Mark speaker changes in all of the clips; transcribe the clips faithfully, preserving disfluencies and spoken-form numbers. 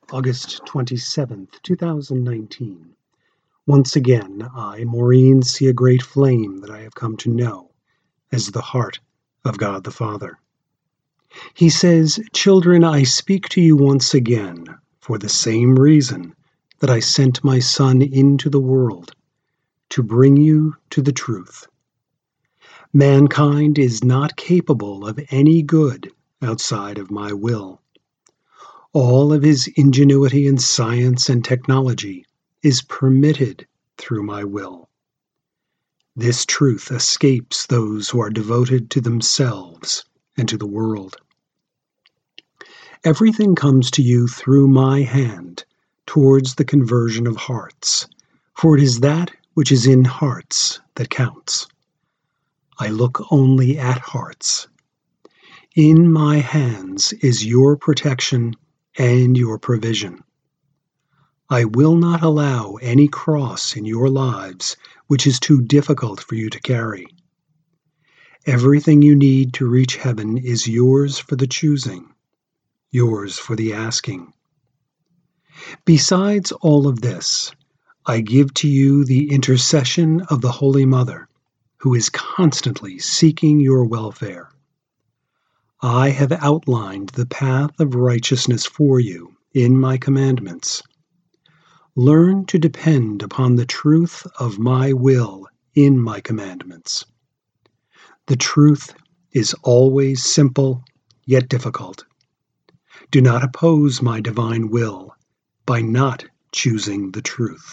Speaker 1: August twenty-seventh, two thousand nineteen. Once again, I, Maureen, see a great flame that I have come to know as the heart of God the Father. He says, "Children, I speak to you once again for the same reason that I sent my Son into the world, to bring you to the truth. Mankind is not capable of any good outside of my will. All of his ingenuity in science and technology is permitted through my will. This truth escapes those who are devoted to themselves and to the world. Everything comes to you through my hand towards the conversion of hearts, for it is that which is in hearts that counts. I look only at hearts. In my hands is your protection and your provision. I will not allow any cross in your lives which is too difficult for you to carry. Everything you need to reach heaven is yours for the choosing, yours for the asking. Besides all of this, I give to you the intercession of the Holy Mother, who is constantly seeking your welfare. I have outlined the path of righteousness for you in my commandments. Learn to depend upon the truth of my will in my commandments. The truth is always simple, yet difficult. Do not oppose my divine will by not choosing the truth."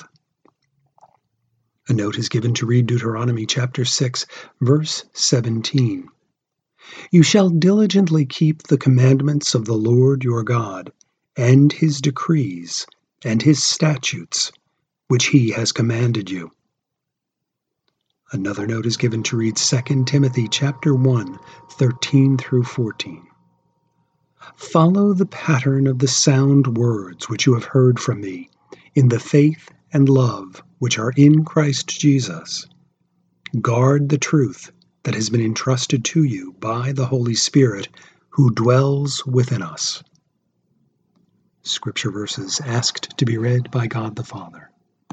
Speaker 1: A note is given to read Deuteronomy chapter six, verse seventeen. "You shall diligently keep the commandments of the Lord your God, and his decrees, and his statutes, which he has commanded you." Another note is given to read Second Timothy chapter one, thirteen through fourteen. "Follow the pattern of the sound words which you have heard from me, in the faith and love which are in Christ Jesus. Guard the truth that has been entrusted to you by the Holy Spirit who dwells within us." Scripture verses asked to be read by God the Father.